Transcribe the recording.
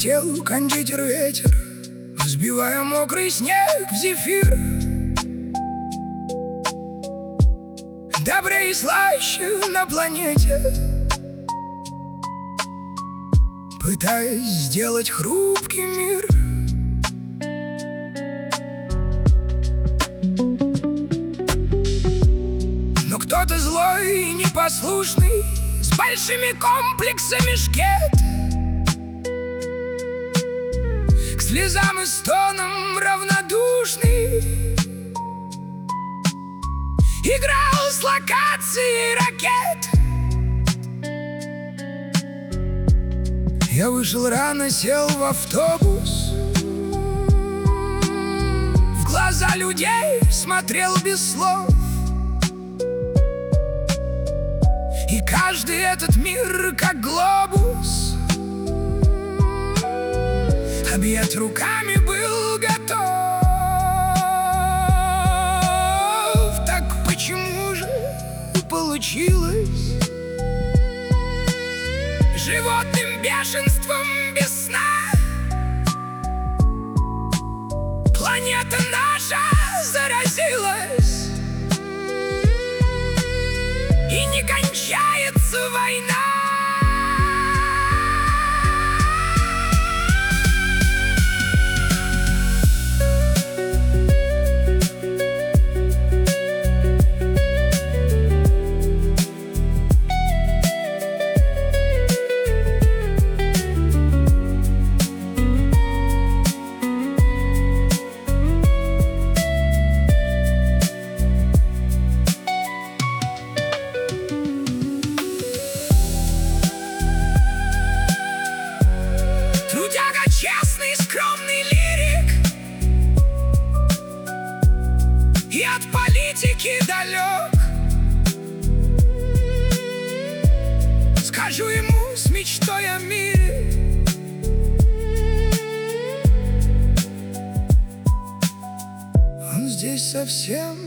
Пыхтел кондитер ветер, взбивая мокрый снег в зефир. Добрее и слаще на планете, пытаясь сделать хрупкий мир. Но кто-то злой и непослушный, с большими комплексами шкет, к слезам и стонам равнодушный, играл с локацией ракет. Я вышел рано, сел в автобус, в глаза людей смотрел без слов. И каждый этот мир, как глобус, объят руками был готов. Так почему же получилось животным бешенством без сна? Планета наша заразилась, и не кончается война. Честный, скромный лирик, и от политики далек. Скажу ему с мечтой о мире: он здесь совсем